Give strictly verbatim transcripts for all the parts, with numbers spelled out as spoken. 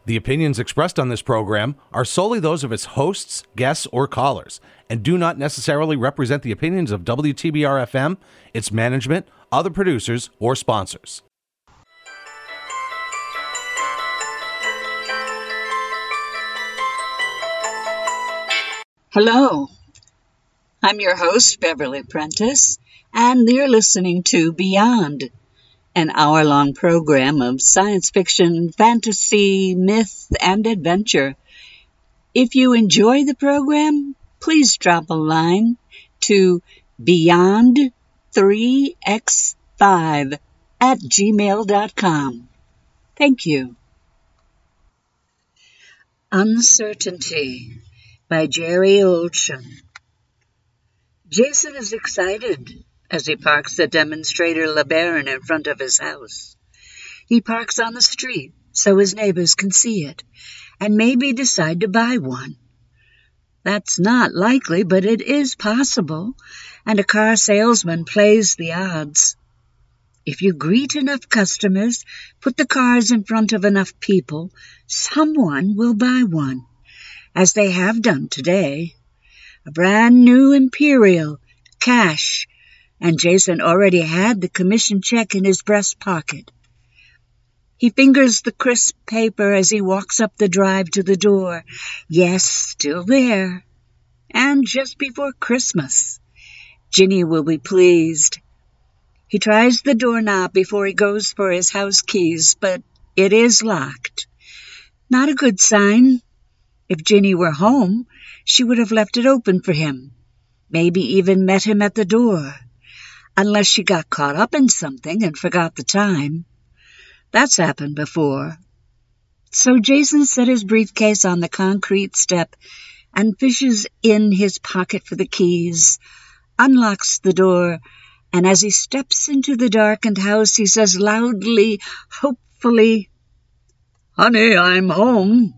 The opinions expressed on this program are solely those of its hosts, guests, or callers, and do not necessarily represent the opinions of W T B R F M, its management, other producers, or sponsors. Hello, I'm your host, Beverly Prentice, and you're listening to Beyond, an hour-long program of science fiction, fantasy, myth, and adventure. If you enjoy the program, please drop a line to beyond three x five at gmail dot com. Thank you. Uncertainty by Jerry Olson. Jason is excited as he parks the demonstrator LeBaron in front of his house. He parks on the street so his neighbors can see it and maybe decide to buy one. That's not likely, but it is possible, and a car salesman plays the odds. If you greet enough customers, put the cars in front of enough people, someone will buy one, as they have done today. A brand new Imperial, cash, and Jason already had the commission check in his breast pocket. He fingers the crisp paper as he walks up the drive to the door. Yes, still there. And just before Christmas. Ginny will be pleased. He tries the doorknob before he goes for his house keys, but it is locked. Not a good sign. If Ginny were home, she would have left it open for him, maybe even met him at the door, unless she got caught up in something and forgot the time. That's happened before. So Jason set his briefcase on the concrete step and fishes in his pocket for the keys, unlocks the door, and as he steps into the darkened house, he says loudly, hopefully, "Honey, I'm home."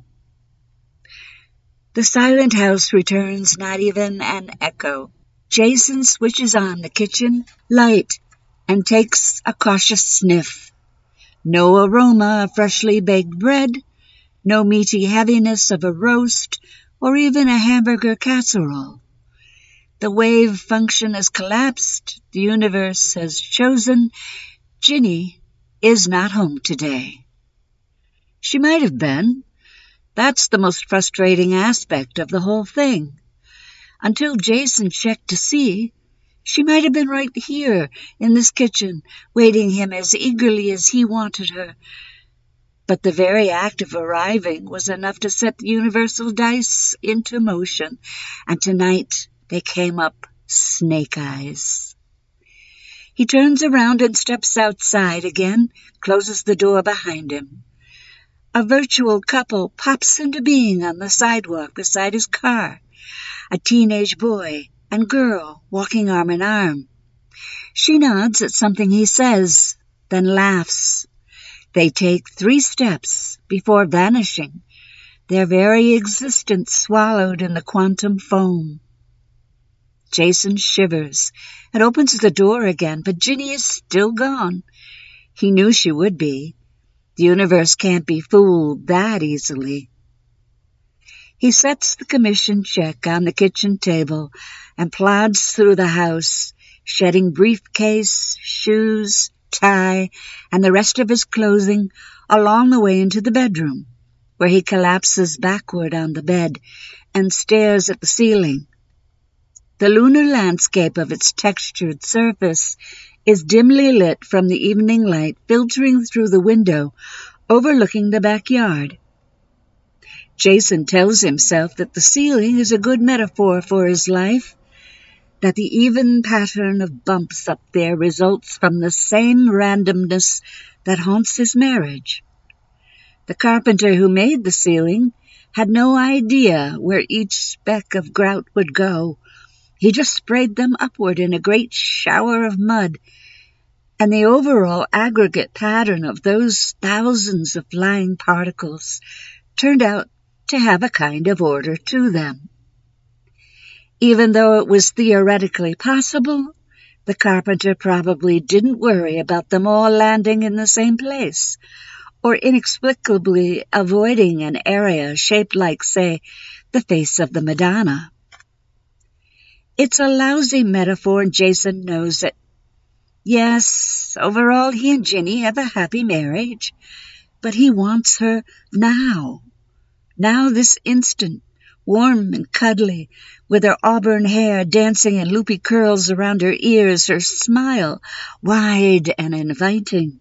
The silent house returns not even an echo. Jason switches on the kitchen light and takes a cautious sniff. No aroma of freshly baked bread, no meaty heaviness of a roast, or even a hamburger casserole. The wave function has collapsed. The universe has chosen. Ginny is not home today. She might have been. That's the most frustrating aspect of the whole thing. Until Jason checked to see, she might have been right here in this kitchen, waiting him as eagerly as he wanted her. But the very act of arriving was enough to set the universal dice into motion, and tonight they came up snake eyes. He turns around and steps outside again, closes the door behind him. A virtual couple pops into being on the sidewalk beside his car. A teenage boy and girl walking arm in arm. She nods at something he says, then laughs. They take three steps before vanishing, their very existence swallowed in the quantum foam. Jason shivers and opens the door again, but Ginny is still gone. He knew she would be. The universe can't be fooled that easily. He sets the commission check on the kitchen table and plods through the house, shedding briefcase, shoes, tie, and the rest of his clothing along the way into the bedroom, where he collapses backward on the bed and stares at the ceiling. The lunar landscape of its textured surface is dimly lit from the evening light filtering through the window overlooking the backyard. Jason tells himself that the ceiling is a good metaphor for his life, that the even pattern of bumps up there results from the same randomness that haunts his marriage. The carpenter who made the ceiling had no idea where each speck of grout would go. He just sprayed them upward in a great shower of mud, and the overall aggregate pattern of those thousands of flying particles turned out to have a kind of order to them. Even though it was theoretically possible, the carpenter probably didn't worry about them all landing in the same place, or inexplicably avoiding an area shaped like, say, the face of the Madonna. It's a lousy metaphor, and Jason knows it. Yes, overall he and Ginny have a happy marriage, but he wants her now. Now, this instant, warm and cuddly, with her auburn hair dancing in loopy curls around her ears, her smile wide and inviting.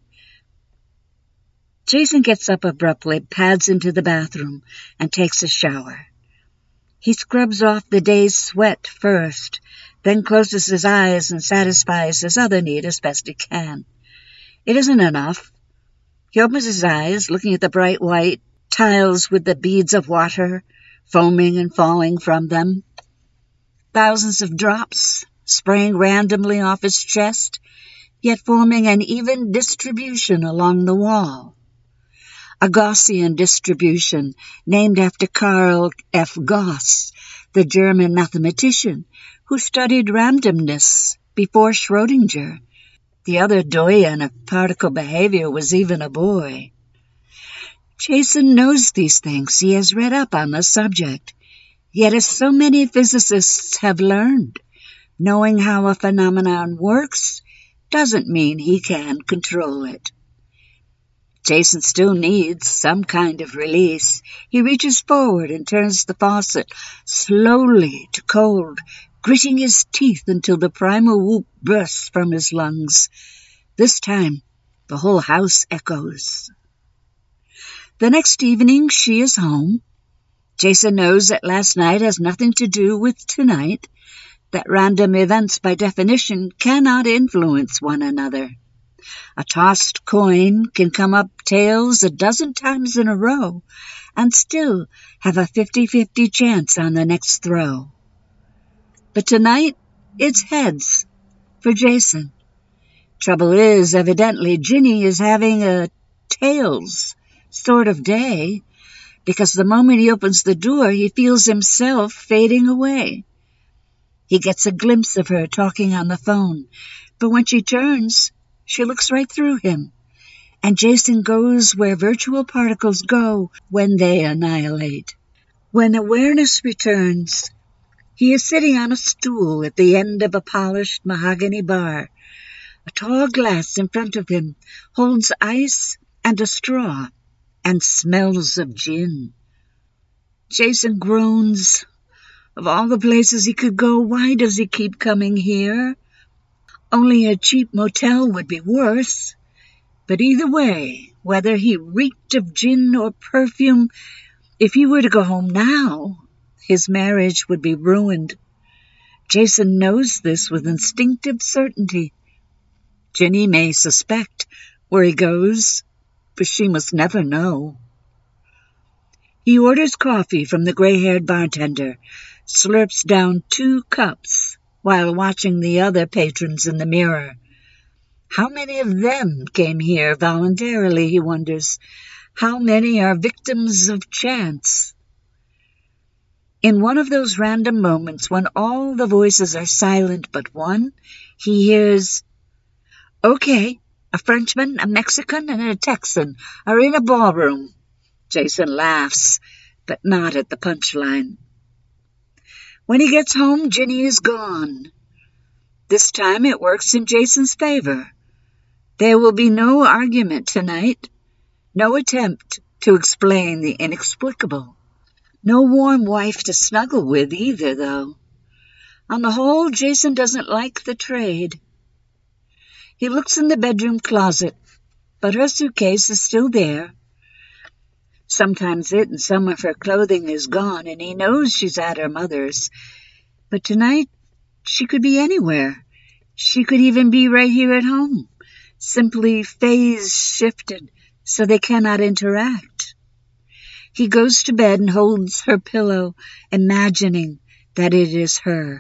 Jason gets up abruptly, pads into the bathroom, and takes a shower. He scrubs off the day's sweat first, then closes his eyes and satisfies his other need as best he can. It isn't enough. He opens his eyes, looking at the bright white tiles with the beads of water foaming and falling from them. Thousands of drops spraying randomly off his chest, yet forming an even distribution along the wall. A Gaussian distribution named after Carl F. Gauss, the German mathematician who studied randomness before Schrödinger. The other doyen of particle behavior was even a boy. Jason knows these things. He has read up on the subject. Yet, as so many physicists have learned, knowing how a phenomenon works doesn't mean he can control it. Jason still needs some kind of release. He reaches forward and turns the faucet slowly to cold, gritting his teeth until the primal whoop bursts from his lungs. This time, the whole house echoes. The next evening, she is home. Jason knows that last night has nothing to do with tonight, that random events by definition cannot influence one another. A tossed coin can come up tails a dozen times in a row and still have a fifty-fifty chance on the next throw. But tonight, it's heads for Jason. Trouble is, evidently, Ginny is having a tails sort of day, because the moment he opens the door, he feels himself fading away. He gets a glimpse of her talking on the phone, but when she turns, she looks right through him, and Jason goes where virtual particles go when they annihilate. When awareness returns, he is sitting on a stool at the end of a polished mahogany bar. A tall glass in front of him holds ice and a straw, and smells of gin. Jason groans. Of all the places he could go, why does he keep coming here? Only a cheap motel would be worse. But either way, whether he reeked of gin or perfume, if he were to go home now, his marriage would be ruined. Jason knows this with instinctive certainty. Ginny may suspect where he goes, but she must never know. He orders coffee from the gray-haired bartender, slurps down two cups while watching the other patrons in the mirror. How many of them came here voluntarily, he wonders? How many are victims of chance? In one of those random moments when all the voices are silent but one, he hears, "Okay, a Frenchman, a Mexican, and a Texan are in a ballroom." Jason laughs, but not at the punchline. When he gets home, Ginny is gone. This time it works in Jason's favor. There will be no argument tonight, no attempt to explain the inexplicable. No warm wife to snuggle with either, though. On the whole, Jason doesn't like the trade. He looks in the bedroom closet, but her suitcase is still there. Sometimes it and some of her clothing is gone, and he knows she's at her mother's. But tonight, she could be anywhere. She could even be right here at home, simply phase-shifted so they cannot interact. He goes to bed and holds her pillow, imagining that it is her.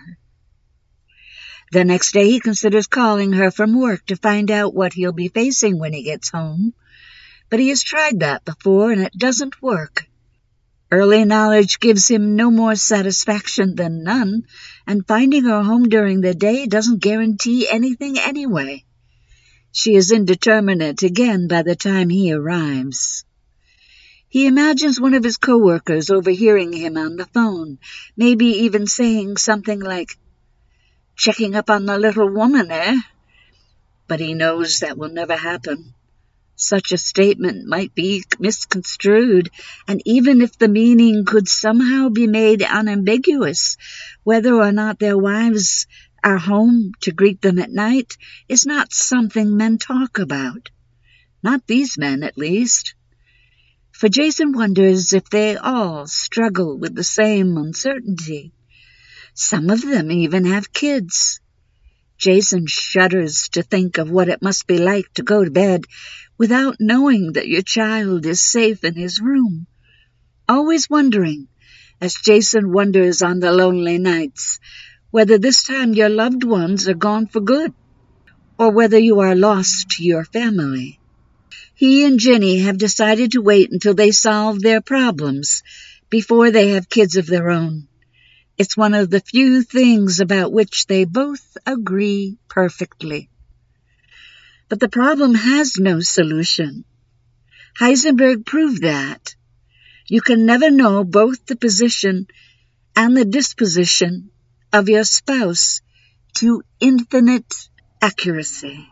The next day he considers calling her from work to find out what he'll be facing when he gets home. But he has tried that before, and it doesn't work. Early knowledge gives him no more satisfaction than none, and finding her home during the day doesn't guarantee anything anyway. She is indeterminate again by the time he arrives. He imagines one of his coworkers overhearing him on the phone, maybe even saying something like, "Checking up on the little woman, eh?" But he knows that will never happen. Such a statement might be misconstrued, and even if the meaning could somehow be made unambiguous, whether or not their wives are home to greet them at night is not something men talk about. Not these men, at least. For Jason wonders if they all struggle with the same uncertainty. Some of them even have kids. Jason shudders to think of what it must be like to go to bed without knowing that your child is safe in his room. Always wondering, as Jason wonders on the lonely nights, whether this time your loved ones are gone for good, or whether you are lost to your family. He and Ginny have decided to wait until they solve their problems before they have kids of their own. It's one of the few things about which they both agree perfectly. But the problem has no solution. Heisenberg proved that. You can never know both the position and the disposition of your spouse to infinite accuracy.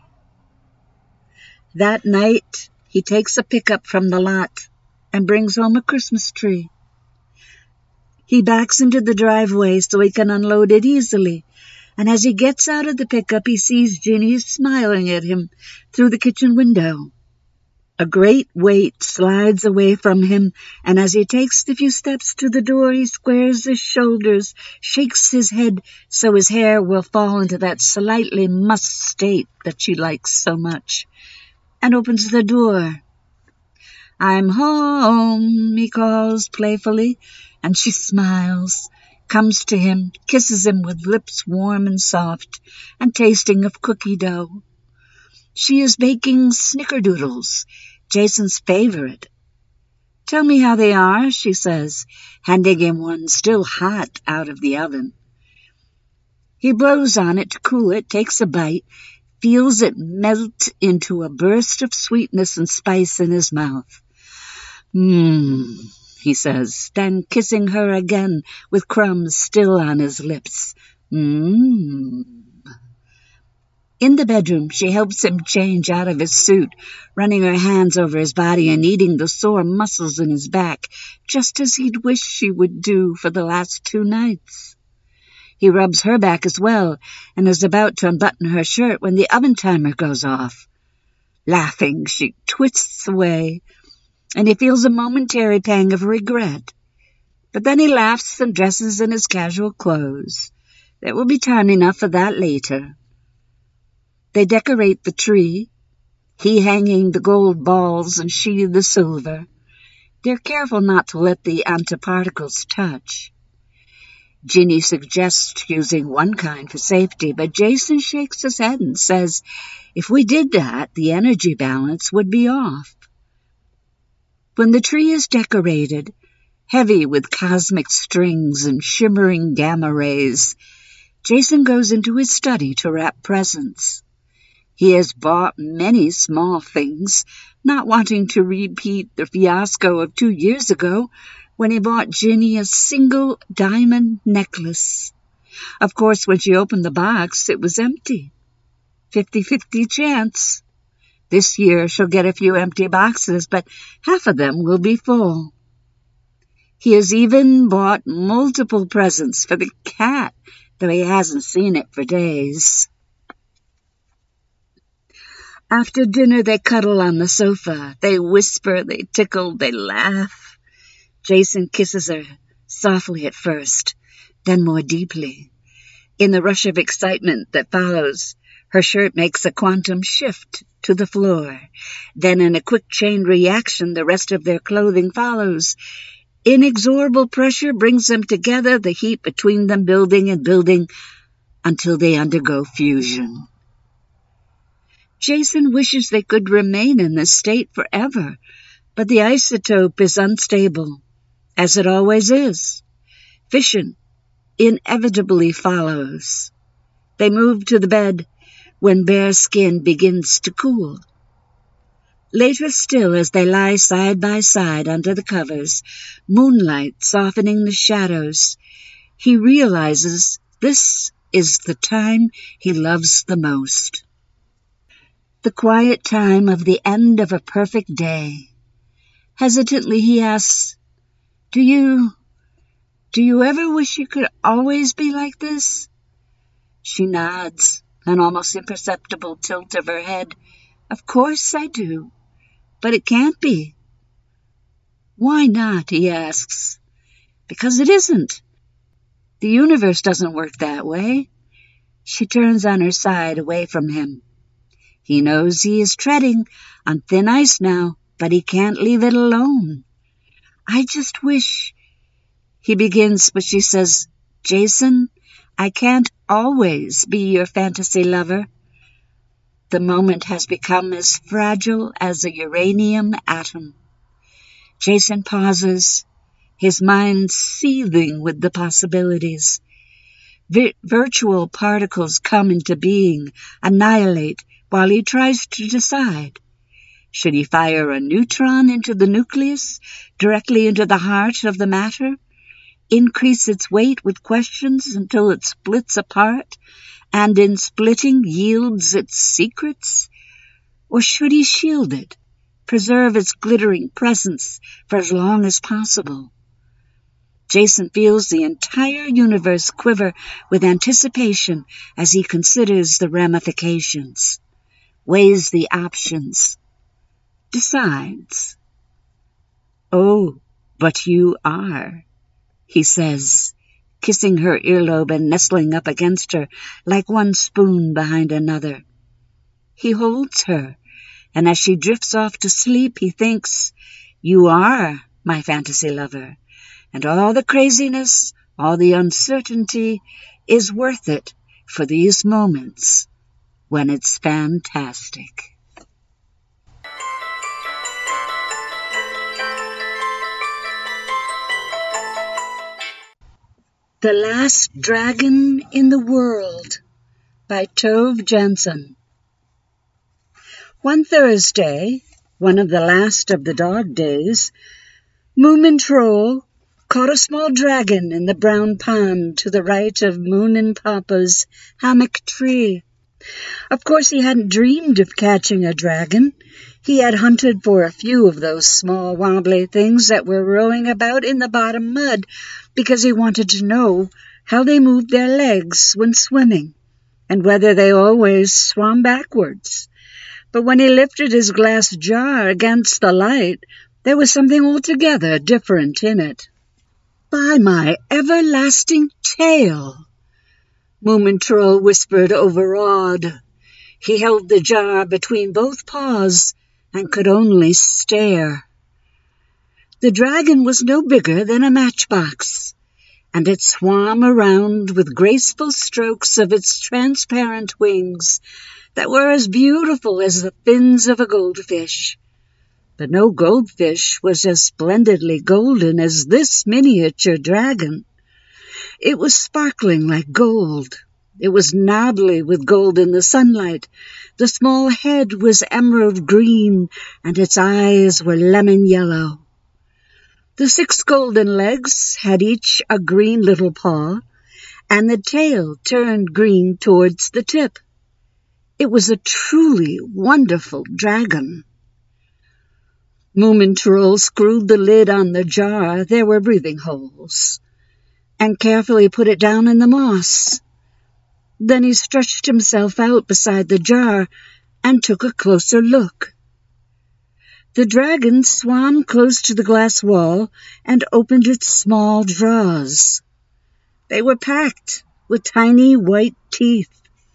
That night, he takes a pickup from the lot and brings home a Christmas tree. He backs into the driveway so he can unload it easily, and as he gets out of the pickup, he sees Ginny smiling at him through the kitchen window. A great weight slides away from him, and as he takes the few steps to the door, he squares his shoulders, shakes his head so his hair will fall into that slightly mussed state that she likes so much, and opens the door. "I'm home," he calls playfully, and she smiles, comes to him, kisses him with lips warm and soft, and tasting of cookie dough. She is baking snickerdoodles, Jason's favorite. "Tell me how they are," she says, handing him one still hot out of the oven. He blows on it to cool it, takes a bite, feels it melt into a burst of sweetness and spice in his mouth. "Mmm," he says, then kissing her again with crumbs still on his lips. "Mmm." In the bedroom, she helps him change out of his suit, running her hands over his body and kneading the sore muscles in his back, just as he'd wished she would do for the last two nights. He rubs her back as well, and is about to unbutton her shirt when the oven timer goes off. Laughing, she twists away, and he feels a momentary pang of regret. But then he laughs and dresses in his casual clothes. There will be time enough for that later. They decorate the tree, he hanging the gold balls and she the silver. They're careful not to let the antiparticles touch. Ginny suggests using one kind for safety, but Jason shakes his head and says if we did that, the energy balance would be off. When the tree is decorated, heavy with cosmic strings and shimmering gamma rays, Jason goes into his study to wrap presents. He has bought many small things, not wanting to repeat the fiasco of two years ago when he bought Ginny a single diamond necklace. Of course, when she opened the box, it was empty. Fifty-fifty chance. This year she'll get a few empty boxes, but half of them will be full. He has even bought multiple presents for the cat, though he hasn't seen it for days. After dinner, they cuddle on the sofa. They whisper, they tickle, they laugh. Jason kisses her, softly at first, then more deeply. In the rush of excitement that follows, her shirt makes a quantum shift to the floor. Then in a quick chain reaction, the rest of their clothing follows. Inexorable pressure brings them together, the heat between them building and building until they undergo fusion. Jason wishes they could remain in this state forever, but the isotope is unstable, as it always is. Fission inevitably follows. They move to the bed, when bare skin begins to cool. Later still, as they lie side by side under the covers, moonlight softening the shadows, he realizes this is the time he loves the most. The quiet time of the end of a perfect day. Hesitantly he asks, Do you, do you ever wish you could always be like this? She nods, an almost imperceptible tilt of her head. Of course I do, but it can't be. Why not, he asks. Because it isn't. The universe doesn't work that way. She turns on her side away from him. He knows he is treading on thin ice now, but he can't leave it alone. I just wish... He begins, but she says, Jason, I can't always be your fantasy lover. The moment has become as fragile as a uranium atom. Jason pauses, his mind seething with the possibilities. Vi- virtual particles come into being, annihilate, while he tries to decide. Should he fire a neutron into the nucleus, directly into the heart of the matter, increase its weight with questions until it splits apart, and in splitting yields its secrets? Or should he shield it, preserve its glittering presence for as long as possible? Jason feels the entire universe quiver with anticipation as he considers the ramifications, weighs the options, decides. Oh, but you are, he says, kissing her earlobe and nestling up against her like one spoon behind another. He holds her, and as she drifts off to sleep, he thinks, You are my fantasy lover, and all the craziness, all the uncertainty is worth it for these moments when it's fantastic. The Last Dragon in the World by Tove Jansson. One Thursday, one of the last of the dog days, Moomin Troll caught a small dragon in the brown pond to the right of Moon and Papa's hammock tree. Of course he hadn't dreamed of catching a dragon. He had hunted for a few of those small wobbly things that were rolling about in the bottom mud because he wanted to know how they moved their legs when swimming and whether they always swam backwards. But when he lifted his glass jar against the light, there was something altogether different in it. By my everlasting tail, Moomin Troll whispered overawed. He held the jar between both paws and could only stare. The dragon was no bigger than a matchbox, and it swam around with graceful strokes of its transparent wings that were as beautiful as the fins of a goldfish. But no goldfish was as splendidly golden as this miniature dragon. It was sparkling like gold. It was knobbly with gold in the sunlight. The small head was emerald green, and its eyes were lemon yellow. The six golden legs had each a green little paw, and the tail turned green towards the tip. It was a truly wonderful dragon. Moomin Troll screwed the lid on the jar, there were breathing holes, and carefully put it down in the moss. Then he stretched himself out beside the jar and took a closer look. The dragon swam close to the glass wall and opened its small jaws. They were packed with tiny white teeth.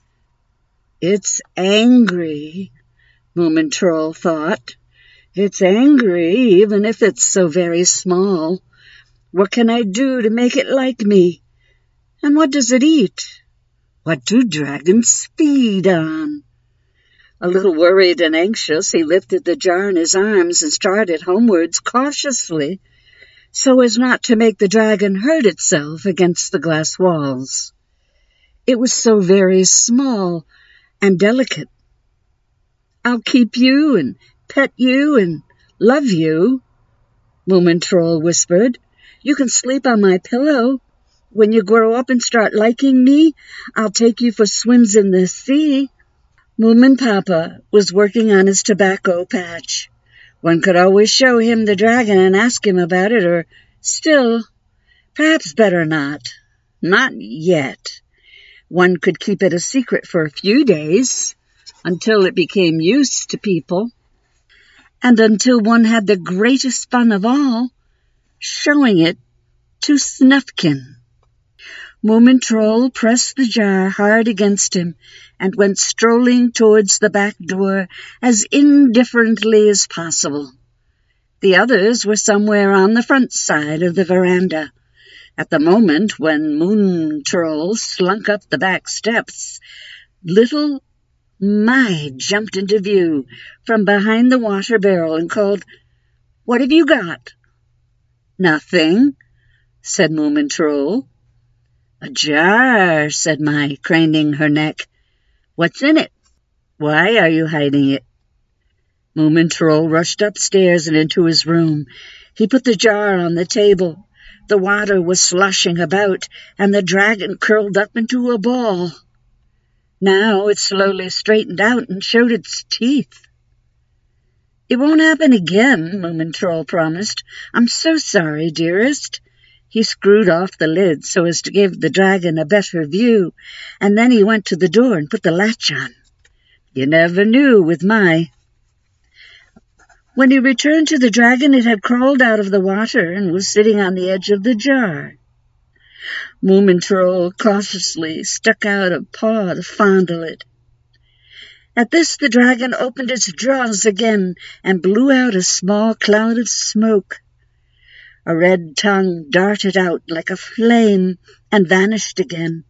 It's angry, Moomin Troll thought. It's angry, even if it's so very small. What can I do to make it like me? And what does it eat? What do dragons feed on? A little worried and anxious, he lifted the jar in his arms and started homewards cautiously, so as not to make the dragon hurt itself against the glass walls. It was so very small, and delicate. I'll keep you and pet you and love you, Moomin Troll whispered. You can sleep on my pillow. When you grow up and start liking me, I'll take you for swims in the sea. Moomin Papa was working on his tobacco patch. One could always show him the dragon and ask him about it, or still, perhaps better not. Not yet. One could keep it a secret for a few days, until it became used to people, and until one had the greatest fun of all, showing it to Snufkin. Moomin Troll pressed the jar hard against him and went strolling towards the back door as indifferently as possible. The others were somewhere on the front side of the veranda. At the moment when Moomin Troll slunk up the back steps, little Mai jumped into view from behind the water barrel and called, "What have you got?" "Nothing," said Moomin Troll. "A jar," said Mai, craning her neck. "What's in it? Why are you hiding it?" Moomin Troll rushed upstairs and into his room. He put the jar on the table. The water was sloshing about, and the dragon curled up into a ball. Now it slowly straightened out and showed its teeth. "It won't happen again," Moomin Troll promised. "I'm so sorry, dearest." He screwed off the lid so as to give the dragon a better view, and then he went to the door and put the latch on. You never knew with Mai. When he returned to the dragon, it had crawled out of the water and was sitting on the edge of the jar. Moomin Troll cautiously stuck out a paw to fondle it. At this the dragon opened its jaws again and blew out a small cloud of smoke. A red tongue darted out like a flame and vanished again.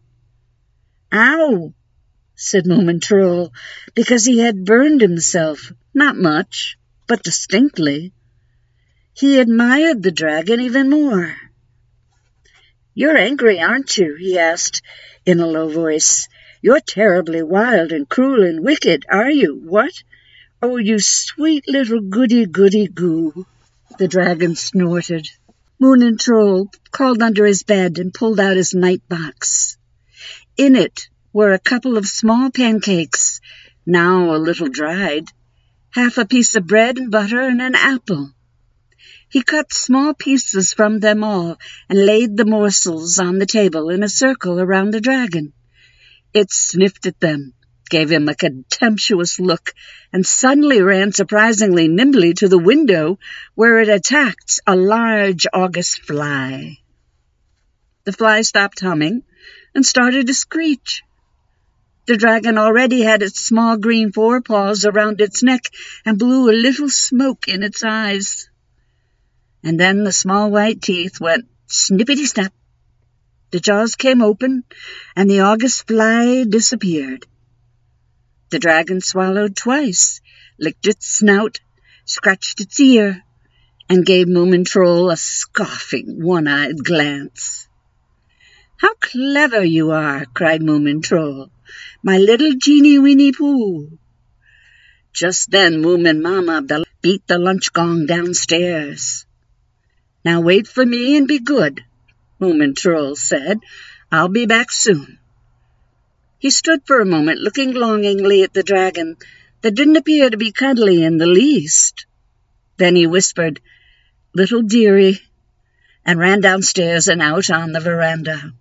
"Ow!" said Moomin Troll, because he had burned himself, not much, but distinctly. He admired the dragon even more. "You're angry, aren't you?" he asked in a low voice. "You're terribly wild and cruel and wicked, are you? What? Oh, you sweet little goody-goody-goo," the dragon snorted. Moomin Troll crawled under his bed and pulled out his night box. In it were a couple of small pancakes, now a little dried, half a piece of bread and butter, and an apple. He cut small pieces from them all and laid the morsels on the table in a circle around the dragon. It sniffed at them, gave him a contemptuous look, and suddenly ran surprisingly nimbly to the window, where it attacked a large August fly. The fly stopped humming and started to screech. The dragon already had its small green forepaws around its neck and blew a little smoke in its eyes. And then the small white teeth went snippity-snap. The jaws came open, and the August fly disappeared. The dragon swallowed twice, licked its snout, scratched its ear, and gave Moomin Troll a scoffing, one-eyed glance. "How clever you are!" cried Moomin Troll. "My little Jeanie-Weenie Pooh." Just then Moomin Mama beat the lunch gong downstairs. "Now wait for me and be good," Moomin Troll said. "I'll be back soon." He stood for a moment looking longingly at the dragon that didn't appear to be cuddly in the least. Then he whispered, "Little dearie," and ran downstairs and out on the veranda.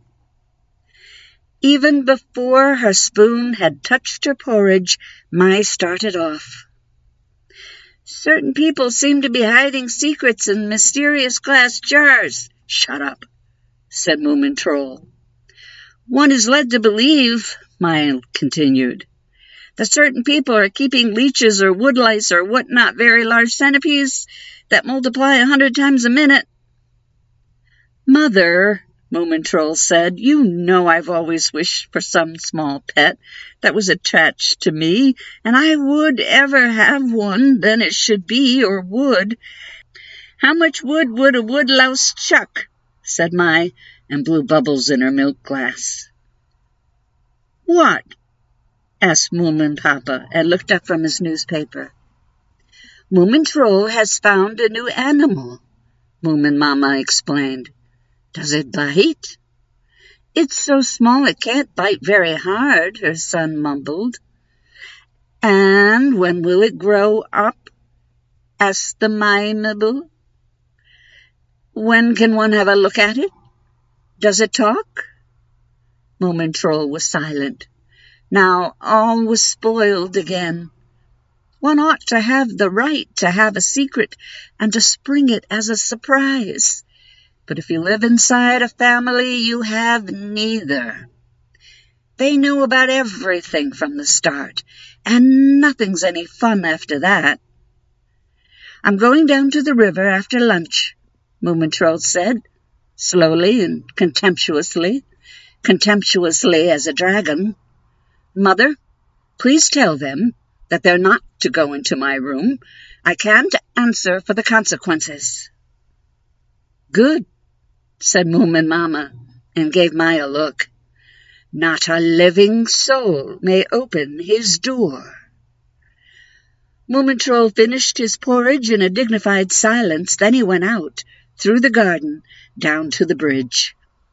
Even before her spoon had touched her porridge, Mai started off. "Certain people seem to be hiding secrets in mysterious glass jars." "Shut up," said Moomin Troll. "One is led to believe," Mai continued, "that certain people are keeping leeches or woodlice or what-not very large centipedes that multiply a hundred times a minute." "Mother," Moomin Troll said, "you know I've always wished for some small pet that was attached to me, and I would ever have one, then it should be, or wood." "How much wood would a woodlouse chuck?" said Mai, and blew bubbles in her milk glass. "What?" asked Moomin Papa, and looked up from his newspaper. Moomin Troll has found a new animal, Moomin Mama explained. Does it bite? It's so small it can't bite very hard, her son mumbled. And when will it grow up? Asked the Mimable. When can one have a look at it? Does it talk? Moomin Troll was silent. Now all was spoiled again. One ought to have the right to have a secret and to spring it as a surprise. But if you live inside a family, you have neither. They know about everything from the start, and nothing's any fun after that. I'm going down to the river after lunch, Moomin Troll said, slowly and contemptuously, contemptuously as a dragon. Mother, please tell them that they're not to go into my room. I can't answer for the consequences. Good, said Moomin Mama, and gave Maya a look. Not a living soul may open his door. Moomin Troll finished his porridge in a dignified silence. Then he went out, through the garden, down to the bridge.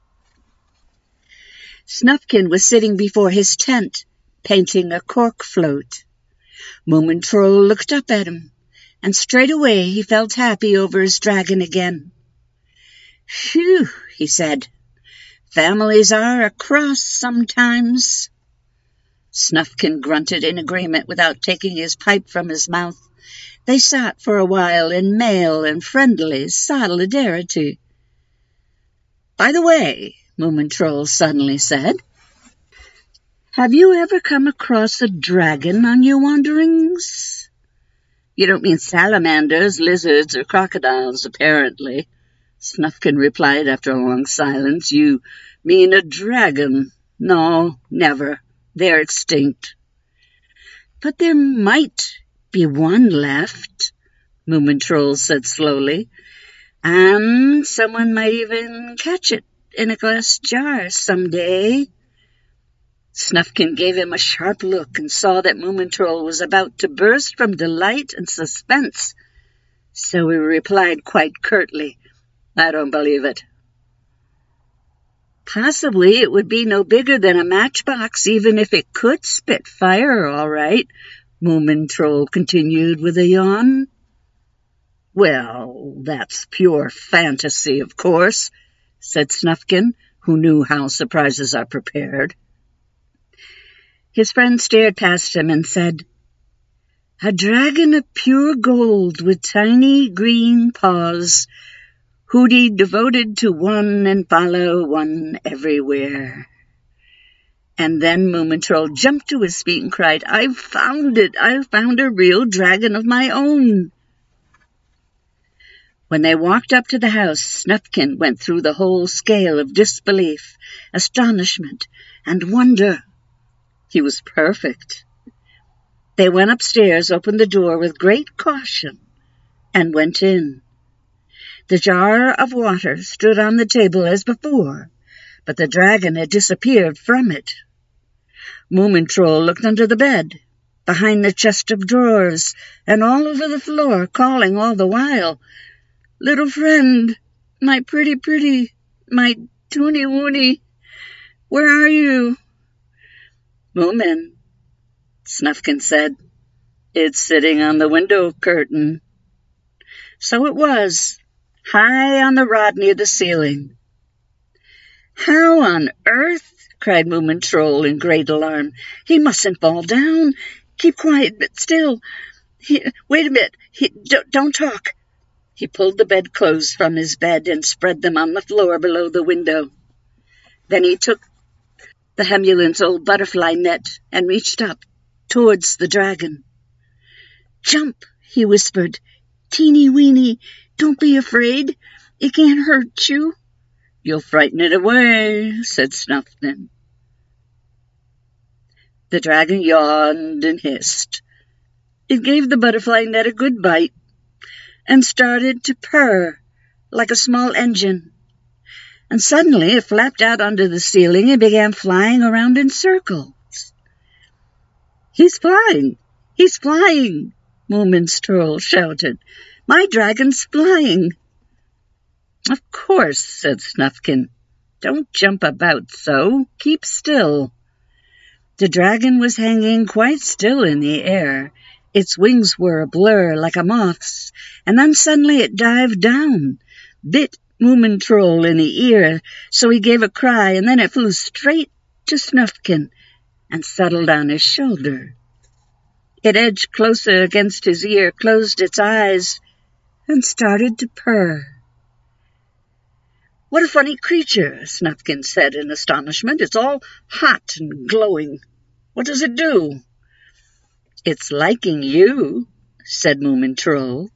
Snufkin was sitting before his tent, painting a cork float. Moomin Troll looked up at him, and straightway he felt happy over his dragon again. Phew, he said. Families are a cross sometimes. Snufkin grunted in agreement without taking his pipe from his mouth. They sat for a while in male and friendly solidarity. By the way, Moomin Troll suddenly said, have you ever come across a dragon on your wanderings? You don't mean salamanders, lizards, or crocodiles, apparently, Snufkin replied after a long silence. You mean a dragon? No, never. They're extinct. But there might be one left, Moomin Troll said slowly, and someone might even catch it in a glass jar someday. Snufkin gave him a sharp look and saw that Moomin Troll was about to burst from delight and suspense, so he replied quite curtly, I don't believe it. Possibly it would be no bigger than a matchbox, even if it could spit fire all right, Moomin Troll continued with a yawn. Well, that's pure fantasy, of course, said Snufkin, who knew how surprises are prepared. His friend stared past him and said, A dragon of pure gold with tiny green paws, Hooty devoted to one and follow one everywhere. And then Moomin Troll jumped to his feet and cried, I've found it! I've found a real dragon of my own! When they walked up to the house, Snufkin went through the whole scale of disbelief, astonishment, and wonder. He was perfect. They went upstairs, opened the door with great caution, and went in. The jar of water stood on the table as before, but the dragon had disappeared from it. Moomin Troll looked under the bed, behind the chest of drawers, and all over the floor, calling all the while, Little friend, my pretty pretty, my toony woony, where are you? Moomin, Snufkin said, it's sitting on the window curtain. So it was, high on the rod near the ceiling. How on earth? Cried Moomin Troll in great alarm. He mustn't fall down. Keep quiet, but still. He, wait a bit. He, don't, don't talk. He pulled the bedclothes from his bed and spread them on the floor below the window. Then he took the Hemulant's old butterfly net and reached up towards the dragon. Jump, he whispered. Teeny weeny, don't be afraid. It can't hurt you. You'll frighten it away, said Snufkin. The dragon yawned and hissed. It gave the butterfly net a good bite and started to purr like a small engine. And suddenly it flapped out onto the ceiling and began flying around in circles. He's flying! He's flying! Moomin's troll shouted. My dragon's flying! Of course, said Snufkin. Don't jump about so. Keep still. The dragon was hanging quite still in the air. Its wings were a blur like a moth's, and then suddenly it dived down, bit Moomin Troll in the ear, so he gave a cry, and then it flew straight to Snufkin and settled on his shoulder. It edged closer against his ear, closed its eyes, and started to purr. What a funny creature, Snufkin said in astonishment. It's all hot and glowing. What does it do? It's liking you, said Moomin Troll.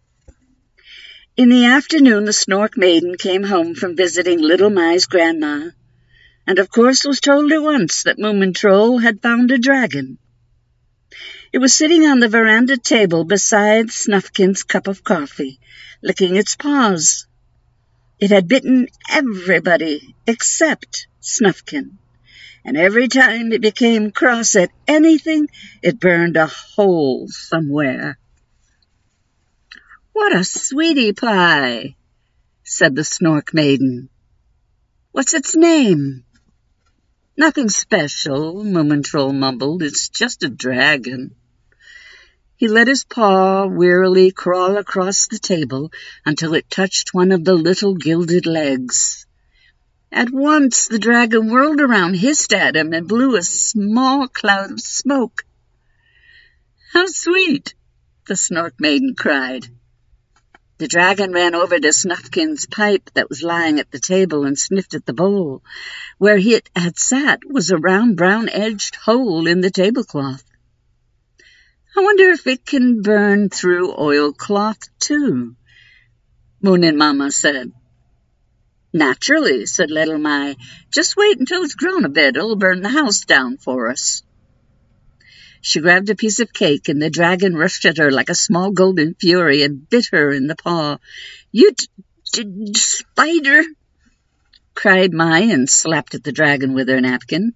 In the afternoon, the Snork Maiden came home from visiting Little Mai's grandma, and of course was told at once that Moomin Troll had found a dragon. It was sitting on the veranda table beside Snufkin's cup of coffee, licking its paws. It had bitten everybody except Snufkin, and every time it became cross at anything, it burned a hole somewhere. What a sweetie pie, said the Snork Maiden. What's its name? Nothing special, Moomin Troll mumbled. It's just a dragon. He let his paw wearily crawl across the table until it touched one of the little gilded legs. At once the dragon whirled around, hissed at him, and blew a small cloud of smoke. How sweet, the Snork Maiden cried. The dragon ran over to Snufkin's pipe that was lying at the table and sniffed at the bowl. Where it had sat was a round brown-edged hole in the tablecloth. I wonder if it can burn through oilcloth, too, Moonin Mama said. Naturally, said Little Mai. Just wait until it's grown a bit. It'll burn the house down for us. She grabbed a piece of cake, and the dragon rushed at her like a small golden fury and bit her in the paw. You d-d spider, cried Mai, and slapped at the dragon with her napkin.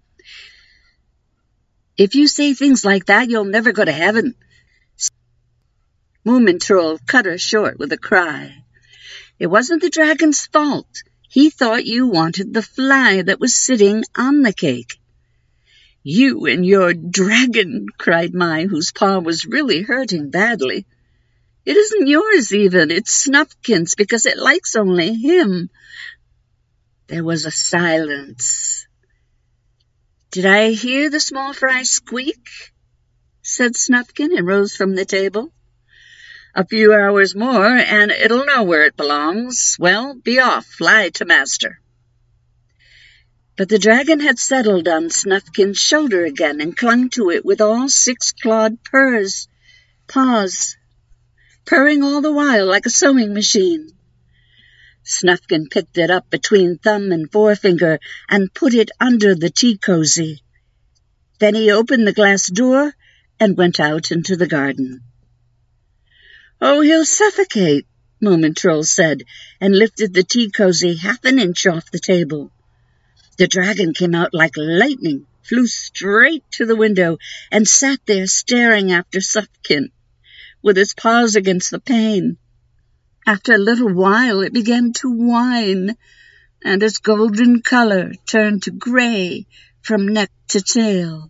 If you say things like that, you'll never go to heaven. Moomin Troll cut her short with a cry. It wasn't the dragon's fault. He thought you wanted the fly that was sitting on the cake. You and your dragon, cried Mai, whose paw was really hurting badly. It isn't yours even, it's Snufkin's, because it likes only him. There was a silence. Did I hear the small fry squeak? Said Snufkin, and rose from the table. A few hours more, and it'll know where it belongs. Well, be off, fly to master. But the dragon had settled on Snufkin's shoulder again and clung to it with all six-clawed purrs, paws, purring all the while like a sewing machine. Snufkin picked it up between thumb and forefinger and put it under the tea cozy. Then he opened the glass door and went out into the garden. Oh, he'll suffocate, Moomin Troll said, and lifted the tea cozy half an inch off the table. The dragon came out like lightning, flew straight to the window, and sat there staring after Snufkin, with its paws against the pane. After a little while it began to whine, and its golden color turned to gray from neck to tail.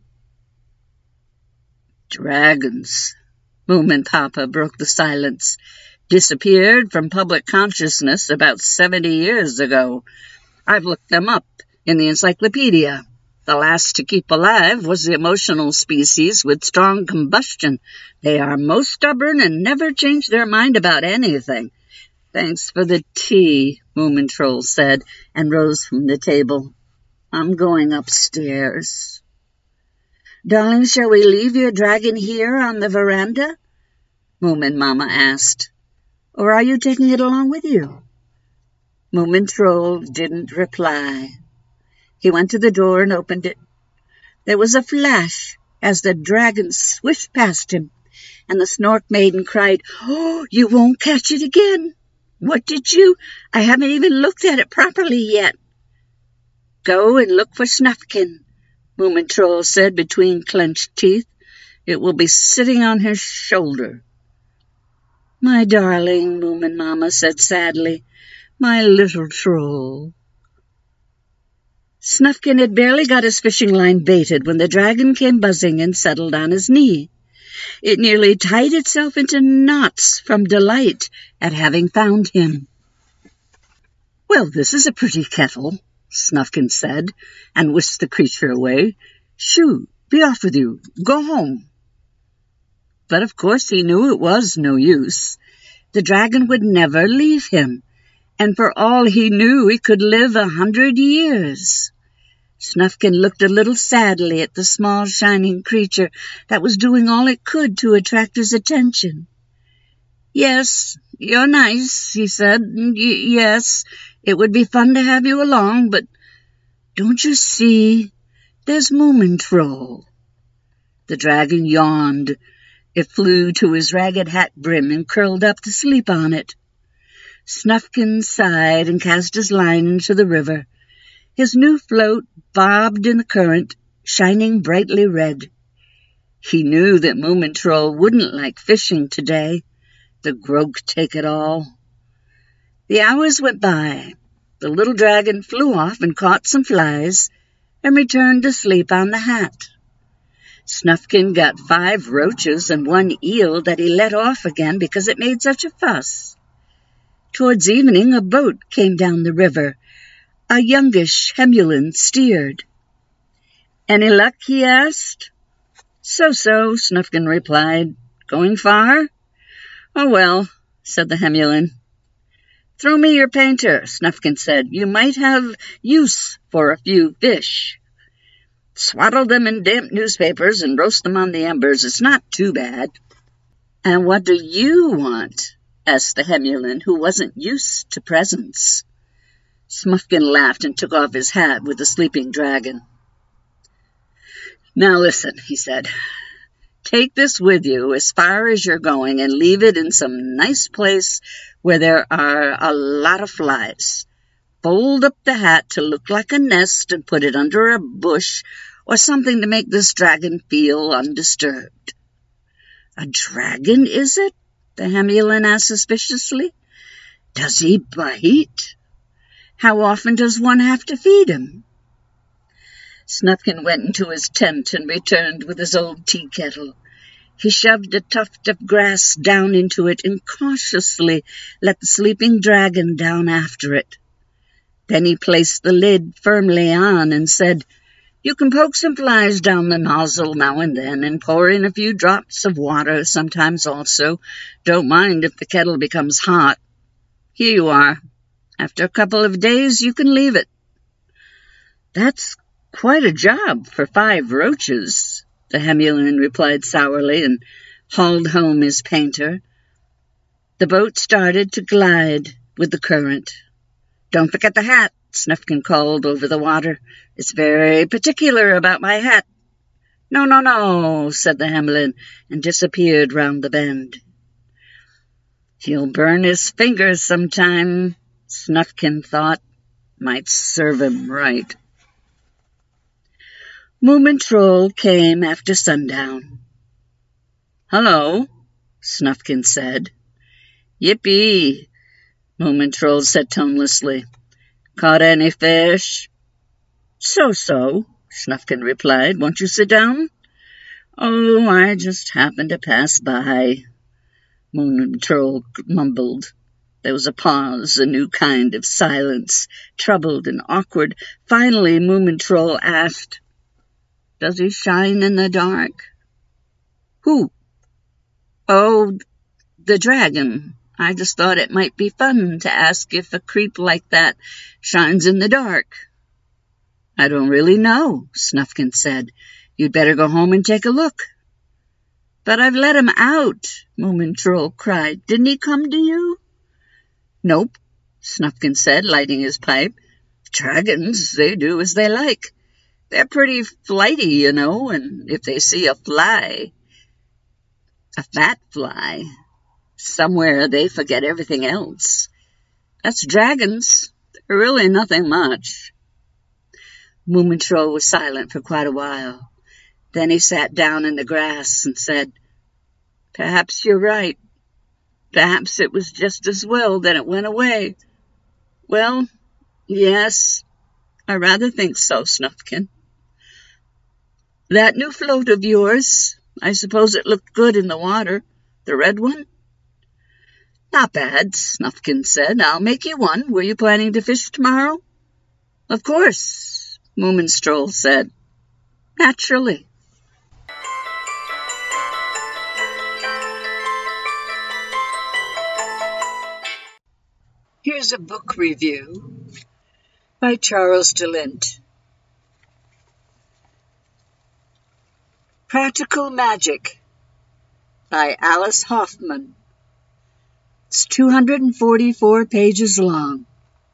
Dragons, Moomin Papa broke the silence, disappeared from public consciousness about seventy years ago. I've looked them up in the encyclopedia. The last to keep alive was the emotional species with strong combustion. They are most stubborn and never change their mind about anything. Thanks for the tea, Moomin Troll said, and rose from the table. I'm going upstairs. Darling, shall we leave your dragon here on the veranda? Moomin Mama asked. Or are you taking it along with you? Moomin Troll didn't reply. He went to the door and opened it. There was a flash as the dragon swished past him, and the Snork Maiden cried, Oh, you won't catch it again. What did you? I haven't even looked at it properly yet. Go and look for Snufkin, Moomin Troll said between clenched teeth. "It will be sitting on his shoulder." "My darling," Moomin Mamma said sadly, "my little troll." Snufkin had barely got his fishing line baited when the dragon came buzzing and settled on his knee. It nearly tied itself into knots from delight at having found him. "Well, this is a pretty kettle," Snufkin said, and whisked the creature away. "Shoo, be off with you. Go home." But of course he knew it was no use. The dragon would never leave him, and for all he knew he could live a hundred years. Snufkin looked a little sadly at the small shining creature that was doing all it could to attract his attention. "Yes, you're nice," he said. Y- yes, it would be fun to have you along, but don't you see, there's Moomin Troll." The dragon yawned. It flew to his ragged hat brim and curled up to sleep on it. Snufkin sighed and cast his line into the river. His new float bobbed in the current, shining brightly red. He knew that Moomin Troll wouldn't like fishing today. The grog take it all. The hours went by. The little dragon flew off and caught some flies and returned to sleep on the hat. Snufkin got five roaches and one eel that he let off again because it made such a fuss. Towards evening, a boat came down the river. A youngish Hemulin steered. "Any luck?" he asked. "So-so," Snufkin replied. "Going far?" "Oh, well," said the Hemulin. "Throw me your painter," Snufkin said. "You might have use for a few fish. Swaddle them in damp newspapers and roast them on the embers. It's not too bad." "And what do you want?" asked the Hemulin, who wasn't used to presents. Snufkin laughed and took off his hat with the sleeping dragon. "Now listen," he said. "Take this with you as far as you're going and leave it in some nice place where there are a lot of flies. Fold up the hat to look like a nest and put it under a bush or something to make this dragon feel undisturbed." "A dragon, is it?" the Hemulin asked suspiciously. "Does he bite? How often does one have to feed him?" Snufkin went into his tent and returned with his old tea kettle. He shoved a tuft of grass down into it and cautiously let the sleeping dragon down after it. Then he placed the lid firmly on and said, "You can poke some flies down the nozzle now and then and pour in a few drops of water sometimes also. Don't mind if the kettle becomes hot. Here you are. After a couple of days, you can leave it." "That's quite a job for five roaches," the Hemulin replied sourly and hauled home his painter. The boat started to glide with the current. "Don't forget the hat," Snufkin called over the water. "It's very particular about my hat." "No, no, no," said the Hemulin, and disappeared round the bend. "He'll burn his fingers sometime," Snufkin thought. "Might serve him right." Moomin Troll came after sundown. "Hello," Snufkin said. "Yippee," Moomin Troll said tonelessly. "Caught any fish?" "So-so," Snufkin replied. "Won't you sit down?" "Oh, I just happened to pass by," Moomin Troll mumbled. There was a pause, a new kind of silence, troubled and awkward. Finally, Moomin Troll asked, "Does he shine in the dark?" "Who?" "Oh, the dragon. I just thought it might be fun to ask if a creep like that shines in the dark." "I don't really know," Snufkin said. "You'd better go home and take a look." "But I've let him out," Moomin Troll cried. "Didn't he come to you?" "Nope," Snufkin said, lighting his pipe. "Dragons, they do as they like. They're pretty flighty, you know, and if they see a fly, a fat fly, somewhere they forget everything else. That's dragons. They're really nothing much." Moomintroll was silent for quite a while. Then he sat down in the grass and said, "Perhaps you're right. Perhaps it was just as well that it went away. Well, yes, I rather think so, Snufkin. That new float of yours, I suppose it looked good in the water, the red one?" "Not bad," Snufkin said. "I'll make you one. Were you planning to fish tomorrow?" "Of course," Moomintroll said. "Naturally." Here's a book review by Charles DeLint. Practical Magic by Alice Hoffman. It's two hundred forty-four pages long.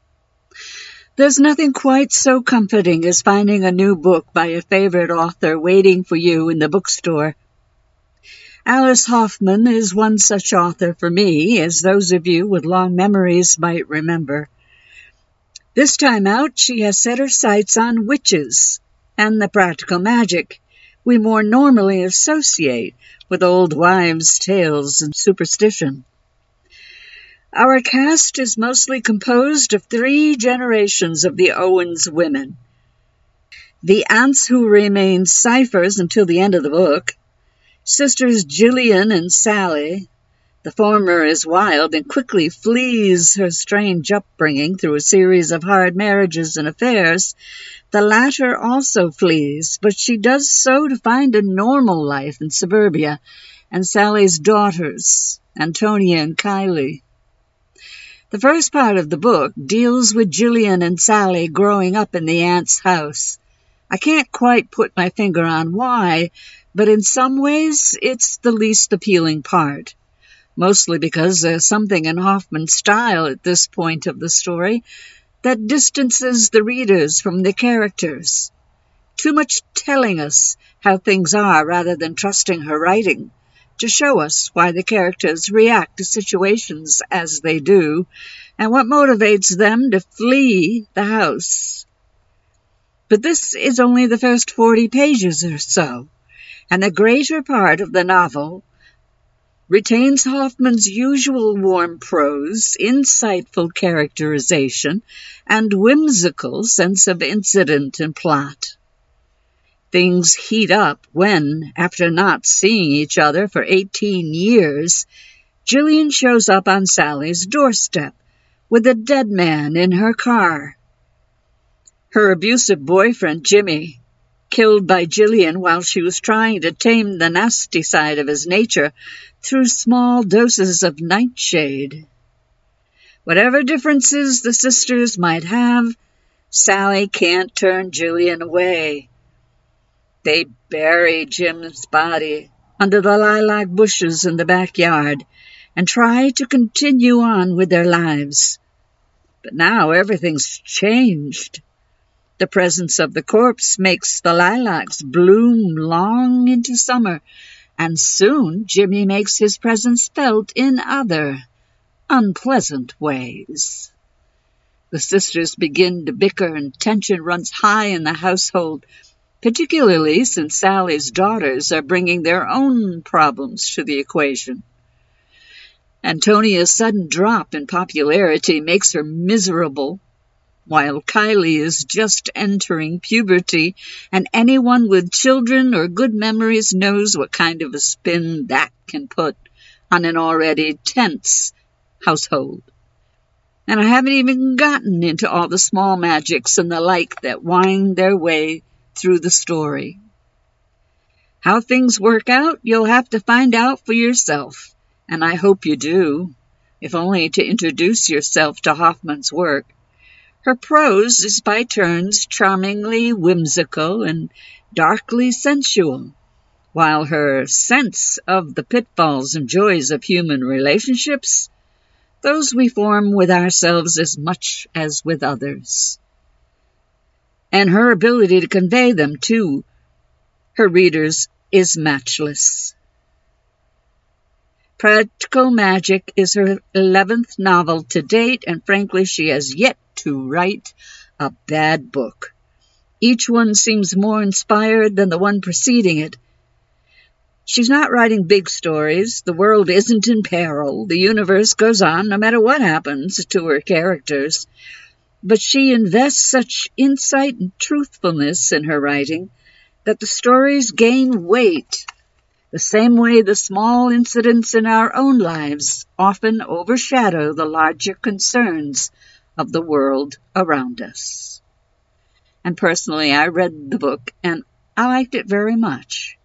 There's nothing quite so comforting as finding a new book by a favorite author waiting for you in the bookstore. Alice Hoffman is one such author for me, as those of you with long memories might remember. This time out, she has set her sights on witches and the practical magic we more normally associate with old wives' tales and superstition. Our cast is mostly composed of three generations of the Owens women. The aunts who remain ciphers until the end of the book, sisters Gillian and Sally. The former is wild and quickly flees her strange upbringing through a series of hard marriages and affairs. The latter also flees, but she does so to find a normal life in suburbia and Sally's daughters, Antonia and Kylie. The first part of the book deals with Gillian and Sally growing up in the aunt's house. I can't quite put my finger on why, but in some ways it's the least appealing part, mostly because there's something in Hoffman's style at this point of the story that distances the readers from the characters. Too much telling us how things are rather than trusting her writing to show us why the characters react to situations as they do and what motivates them to flee the house. But this is only the first forty pages or so, and the greater part of the novel retains Hoffman's usual warm prose, insightful characterization, and whimsical sense of incident and plot. Things heat up when, after not seeing each other for eighteen years, Gillian shows up on Sally's doorstep with a dead man in her car. Her abusive boyfriend, Jimmy, killed by Gillian while she was trying to tame the nasty side of his nature through small doses of nightshade. Whatever differences the sisters might have, Sally can't turn Gillian away. They bury Jim's body under the lilac bushes in the backyard and try to continue on with their lives. But now everything's changed. The presence of the corpse makes the lilacs bloom long into summer, and soon Jimmy makes his presence felt in other, unpleasant ways. The sisters begin to bicker and tension runs high in the household, particularly since Sally's daughters are bringing their own problems to the equation. Antonia's sudden drop in popularity makes her miserable, while Kylie is just entering puberty, and anyone with children or good memories knows what kind of a spin that can put on an already tense household. And I haven't even gotten into all the small magics and the like that wind their way through the story. How things work out, you'll have to find out for yourself, and I hope you do, if only to introduce yourself to Hoffman's work. Her prose is by turns charmingly whimsical and darkly sensual, while her sense of the pitfalls and joys of human relationships, those we form with ourselves as much as with others, and her ability to convey them to her readers is matchless. Practical Magic is her eleventh novel to date, and frankly, she has yet to write a bad book. Each one seems more inspired than the one preceding it. She's not writing big stories. The world isn't in peril. The universe goes on no matter what happens to her characters. But she invests such insight and truthfulness in her writing that the stories gain weight, the same way the small incidents in our own lives often overshadow the larger concerns of the world around us. And personally, I read the book and I liked it very much.